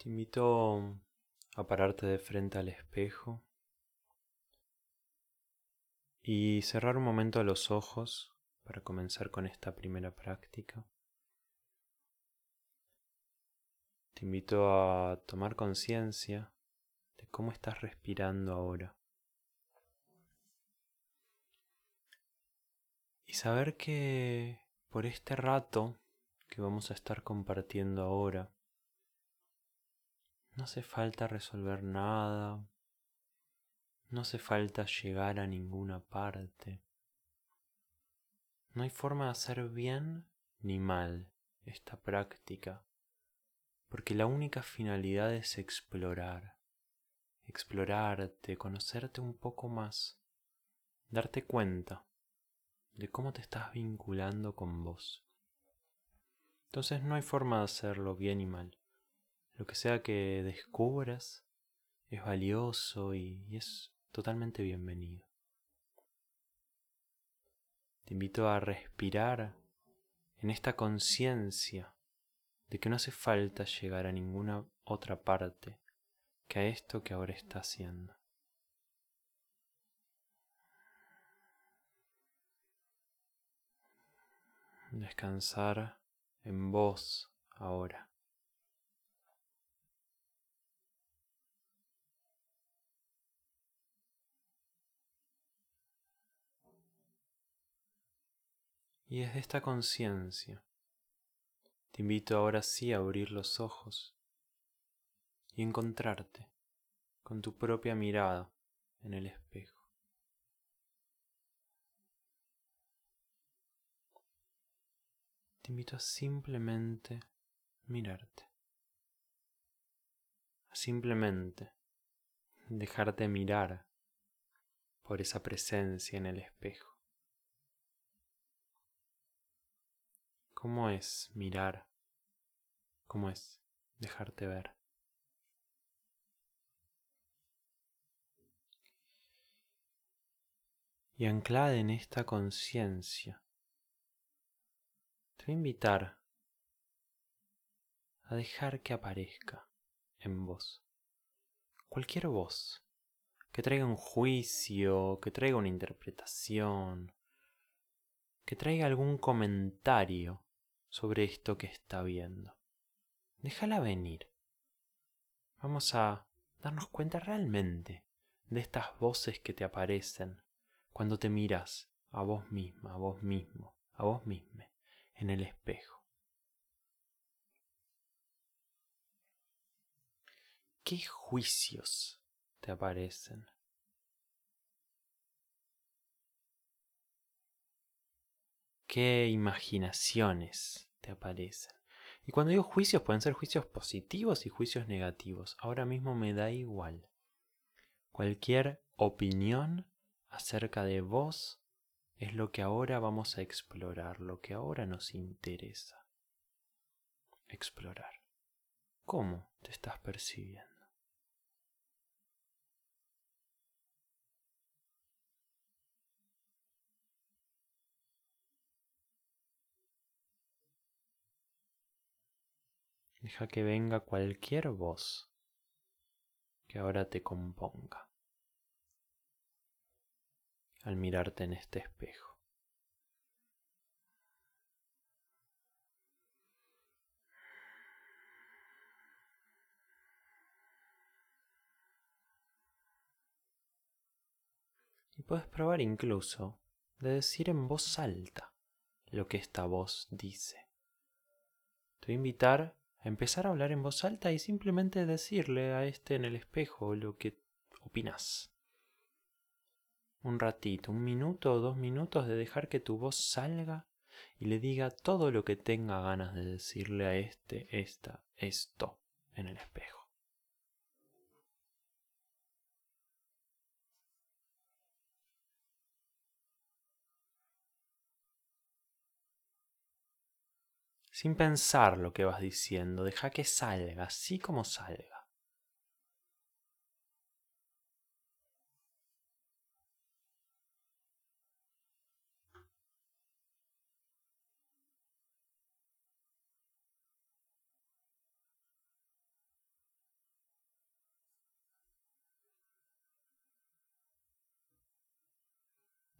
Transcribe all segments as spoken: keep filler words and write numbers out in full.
Te invito a pararte de frente al espejo y cerrar un momento los ojos para comenzar con esta primera práctica. Te invito a tomar conciencia de cómo estás respirando ahora y saber que por este rato que vamos a estar compartiendo ahora, no hace falta resolver nada, no hace falta llegar a ninguna parte. No hay forma de hacer bien ni mal esta práctica, porque la única finalidad es explorar, explorarte, conocerte un poco más, darte cuenta de cómo te estás vinculando con vos. Entonces no hay forma de hacerlo bien y mal. Lo que sea que descubras es valioso y, y es totalmente bienvenido. Te invito a respirar en esta conciencia de que no hace falta llegar a ninguna otra parte que a esto que ahora está haciendo. Descansar en vos ahora. Y desde esta conciencia, te invito ahora sí a abrir los ojos y encontrarte con tu propia mirada en el espejo. Te invito a simplemente mirarte, a simplemente dejarte mirar por esa presencia en el espejo. ¿Cómo es mirar? ¿Cómo es dejarte ver? Y anclada en esta conciencia, te voy a invitar a dejar que aparezca en vos cualquier voz que traiga un juicio, que traiga una interpretación, que traiga algún comentario sobre esto que está viendo. Déjala venir. Vamos a darnos cuenta realmente de estas voces que te aparecen cuando te miras a vos misma, a vos mismo, a vos misma en el espejo. ¿Qué juicios te aparecen? ¿Qué imaginaciones te aparecen? Y cuando digo juicios, pueden ser juicios positivos y juicios negativos. Ahora mismo me da igual. Cualquier opinión acerca de vos es lo que ahora vamos a explorar, lo que ahora nos interesa explorar. ¿Cómo te estás percibiendo? Deja que venga cualquier voz que ahora te componga al mirarte en este espejo. Y puedes probar incluso de decir en voz alta lo que esta voz dice. Te voy a invitar a empezar a hablar en voz alta y simplemente decirle a este en el espejo lo que opinas. Un ratito, un minuto o dos minutos de dejar que tu voz salga y le diga todo lo que tenga ganas de decirle a este, esta, esto en el espejo. Sin pensar lo que vas diciendo, deja que salga, así como salga.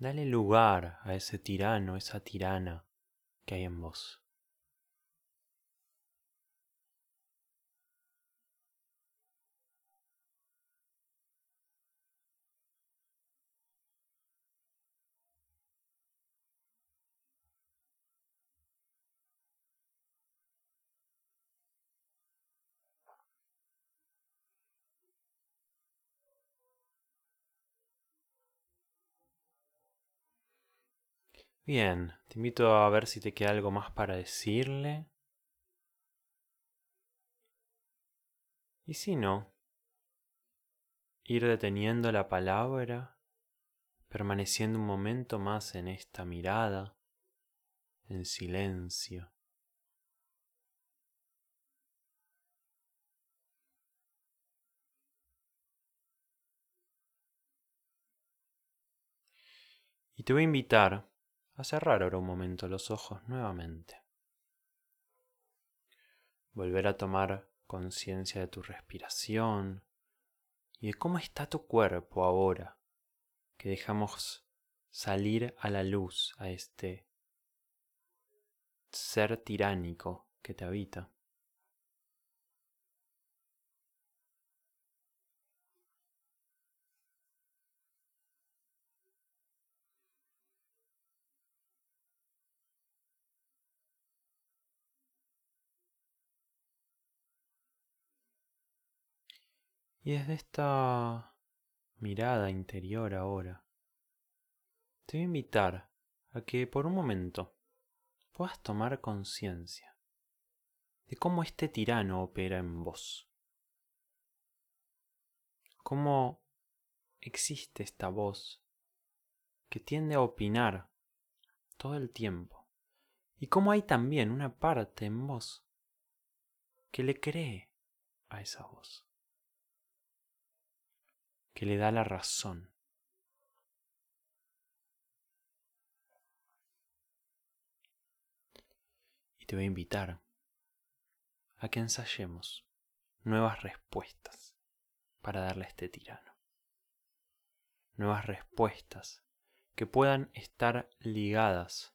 Dale lugar a ese tirano, esa tirana que hay en vos. Bien, te invito a ver si te queda algo más para decirle. Y si no, ir deteniendo la palabra, permaneciendo un momento más en esta mirada, en silencio. Y te voy a invitar a cerrar ahora un momento los ojos nuevamente. Volver a tomar conciencia de tu respiración y de cómo está tu cuerpo ahora que dejamos salir a la luz a este ser tiránico que te habita. Y desde esta mirada interior ahora, te voy a invitar a que por un momento puedas tomar conciencia de cómo este tirano opera en vos. Cómo existe esta voz que tiende a opinar todo el tiempo. Y cómo hay también una parte en vos que le cree a esa voz, que le da la razón. Y te voy a invitar a que ensayemos nuevas respuestas para darle a este tirano. Nuevas respuestas que puedan estar ligadas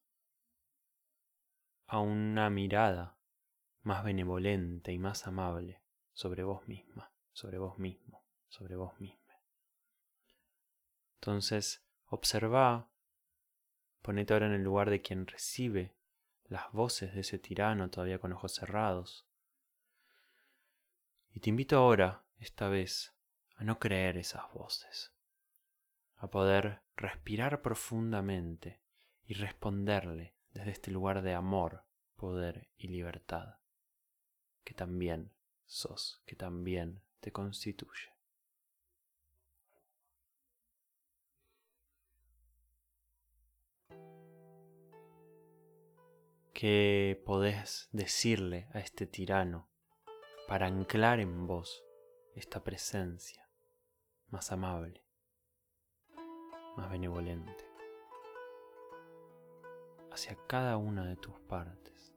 a una mirada más benevolente y más amable sobre vos misma, sobre vos mismo, sobre vos misma. Entonces, observa, ponete ahora en el lugar de quien recibe las voces de ese tirano todavía con ojos cerrados. Y te invito ahora, esta vez, a no creer esas voces, a poder respirar profundamente y responderle desde este lugar de amor, poder y libertad, que también sos, que también te constituye. ¿Qué podés decirle a este tirano para anclar en vos esta presencia más amable, más benevolente, hacia cada una de tus partes?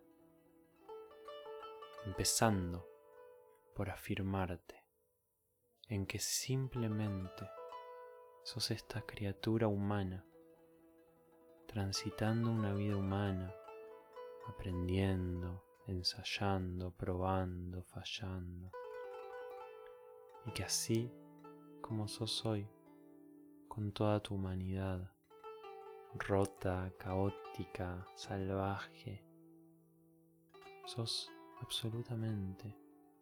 Empezando por afirmarte en que simplemente sos esta criatura humana, transitando una vida humana, aprendiendo, ensayando, probando, fallando, y que así como sos hoy, con toda tu humanidad, rota, caótica, salvaje, sos absolutamente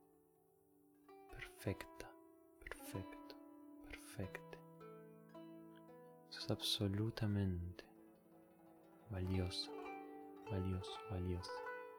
perfecta, perfecto, perfecta. Sos absolutamente valiosa, valioso, valiosa.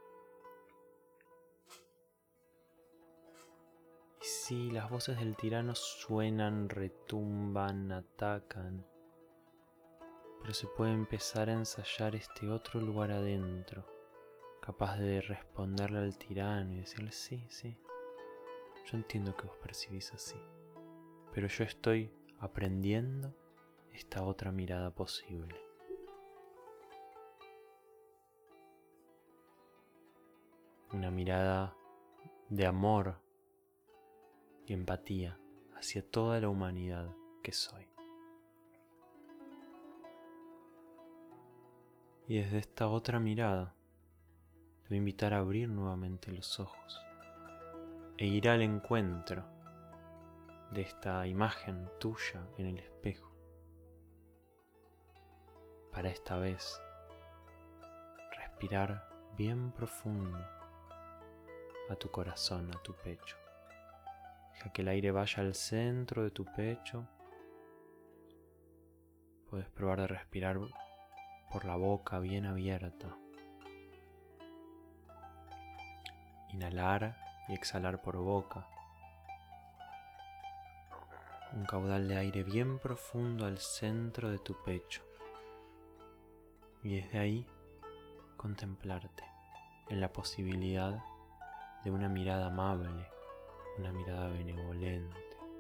Y si las voces del tirano suenan, retumban, atacan, pero se puede empezar a ensayar este otro lugar adentro, capaz de responderle al tirano y decirle: sí, sí, yo entiendo que vos percibís así, pero yo estoy aprendiendo esta otra mirada posible. Una mirada de amor y empatía hacia toda la humanidad que soy. Y desde esta otra mirada, te voy a invitar a abrir nuevamente los ojos e ir al encuentro de esta imagen tuya en el espejo. Para esta vez, respirar bien profundo a tu corazón, a tu pecho. Deja que el aire vaya al centro de tu pecho. Puedes probar de respirar por la boca bien abierta. Inhalar y exhalar por boca. Un caudal de aire bien profundo al centro de tu pecho. Y desde ahí contemplarte en la posibilidad de una mirada amable, una mirada benevolente.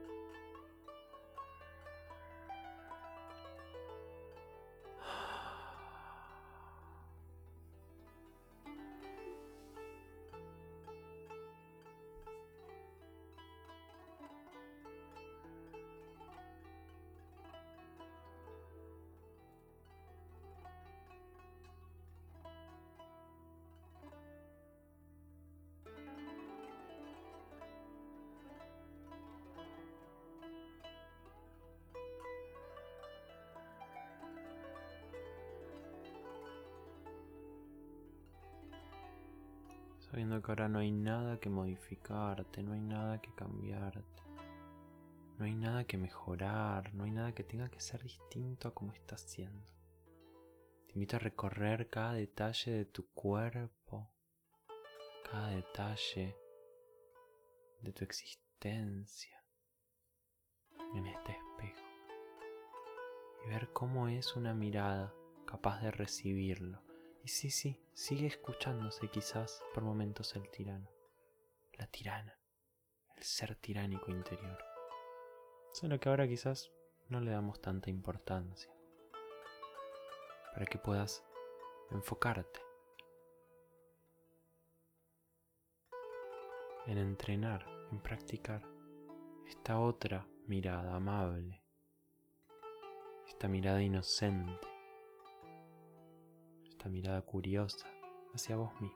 Sabiendo que ahora no hay nada que modificarte, no hay nada que cambiarte, no hay nada que mejorar, no hay nada que tenga que ser distinto a como estás siendo. Te invito a recorrer cada detalle de tu cuerpo, cada detalle de tu existencia en este espejo y ver cómo es una mirada capaz de recibirlo. Y sí, sí, sigue escuchándose quizás por momentos el tirano, la tirana, el ser tiránico interior. Solo que ahora quizás no le damos tanta importancia, para que puedas enfocarte en entrenar, en practicar esta otra mirada amable, esta mirada inocente, esta mirada curiosa hacia vos mismo.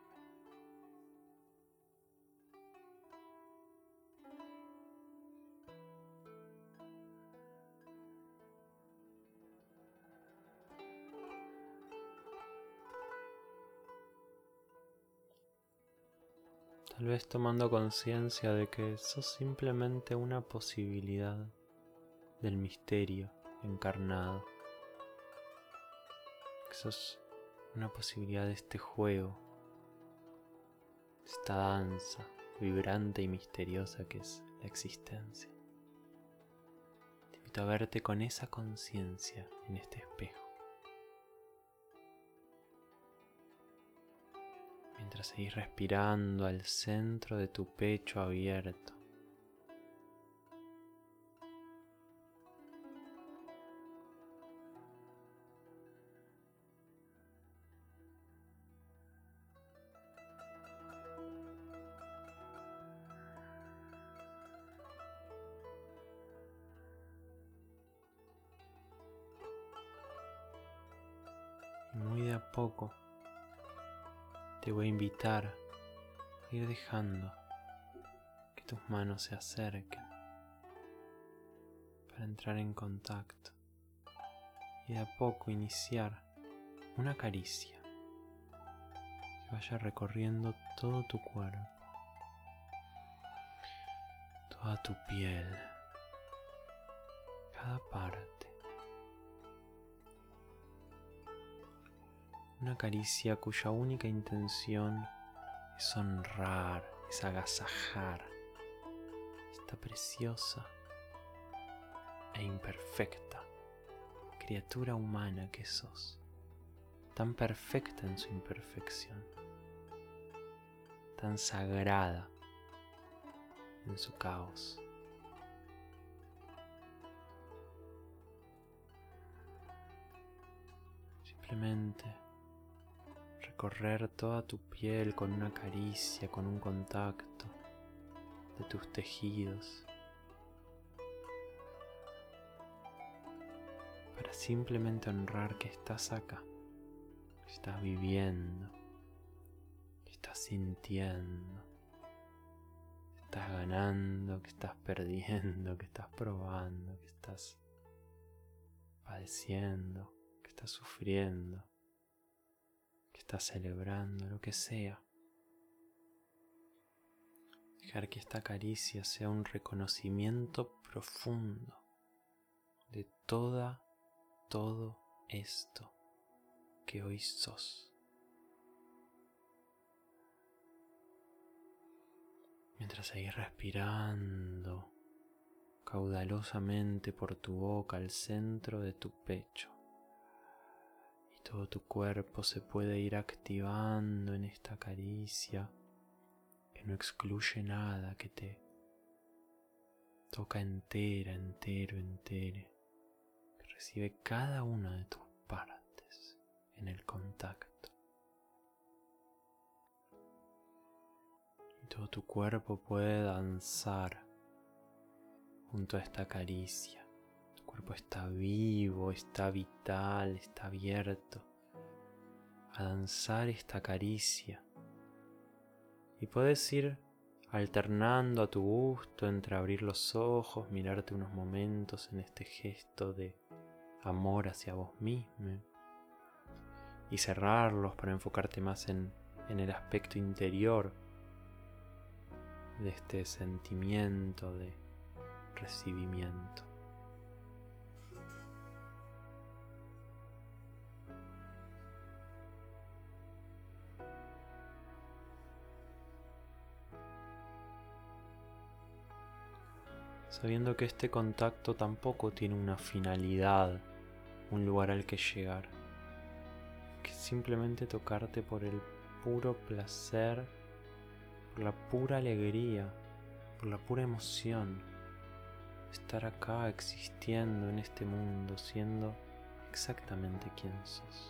Tal vez tomando conciencia de que sos simplemente una posibilidad del misterio encarnado, que sos una posibilidad de este juego, de esta danza vibrante y misteriosa que es la existencia. Te invito a verte con esa conciencia en este espejo, mientras seguís respirando al centro de tu pecho abierto. Y muy de a poco te voy a invitar a ir dejando que tus manos se acerquen para entrar en contacto y de a poco iniciar una caricia que vaya recorriendo todo tu cuerpo, toda tu piel, cada parte. Una caricia cuya única intención es honrar, es agasajar esta preciosa e imperfecta criatura humana que sos, tan perfecta en su imperfección, tan sagrada en su caos. Simplemente recorrer toda tu piel con una caricia, con un contacto de tus tejidos, para simplemente honrar que estás acá, que estás viviendo, que estás sintiendo, que estás ganando, que estás perdiendo, que estás probando, que estás padeciendo, que estás sufriendo, que estás celebrando, lo que sea. Dejar que esta caricia sea un reconocimiento profundo de toda, todo esto que hoy sos. Mientras seguís respirando caudalosamente por tu boca al centro de tu pecho. Y todo tu cuerpo se puede ir activando en esta caricia que no excluye nada, que te toca entera, entero, entere, que recibe cada una de tus partes en el contacto. Y todo tu cuerpo puede danzar junto a esta caricia. Tu cuerpo está vivo, está vital, está abierto a danzar esta caricia. Y puedes ir alternando a tu gusto entre abrir los ojos, mirarte unos momentos en este gesto de amor hacia vos mismo y cerrarlos para enfocarte más en, en el aspecto interior de este sentimiento de recibimiento. Sabiendo que este contacto tampoco tiene una finalidad, un lugar al que llegar, que simplemente tocarte por el puro placer, por la pura alegría, por la pura emoción, estar acá existiendo en este mundo, siendo exactamente quien sos.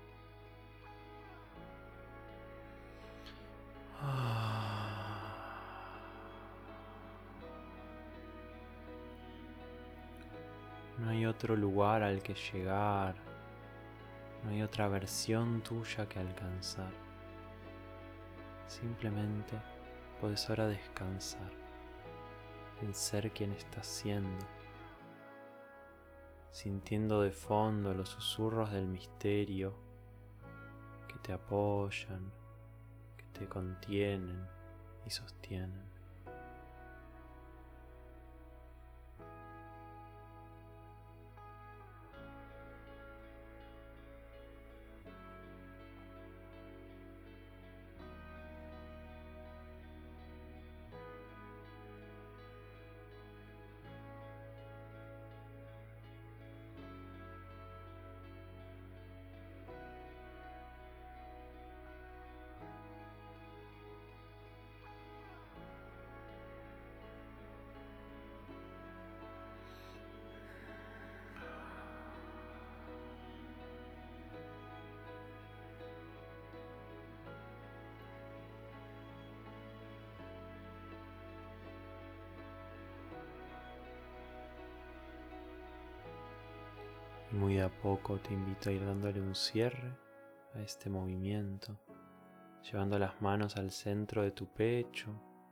No hay otro lugar al que llegar, no hay otra versión tuya que alcanzar. Simplemente podés ahora descansar en ser quien estás siendo, sintiendo de fondo los susurros del misterio que te apoyan, que te contienen y sostienen. Y muy de a poco te invito a ir dándole un cierre a este movimiento, llevando las manos al centro de tu pecho,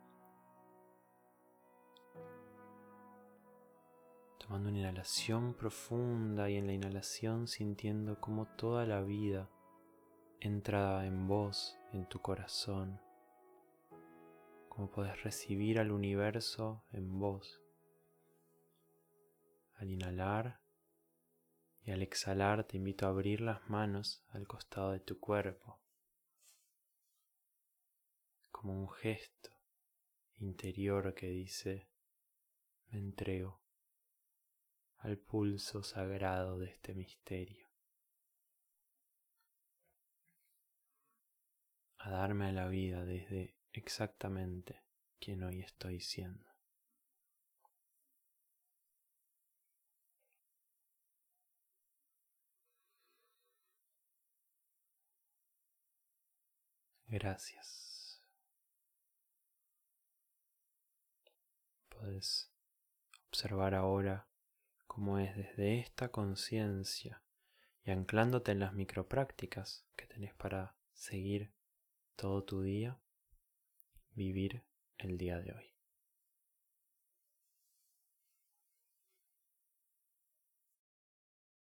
tomando una inhalación profunda y en la inhalación sintiendo cómo toda la vida entra en vos, en tu corazón, cómo podés recibir al universo en vos. Al inhalar y al exhalar te invito a abrir las manos al costado de tu cuerpo, como un gesto interior que dice: me entrego al pulso sagrado de este misterio, a darme a la vida desde exactamente quien hoy estoy siendo. Gracias. Podés observar ahora cómo es desde esta conciencia y anclándote en las microprácticas que tenés para seguir todo tu día, vivir el día de hoy.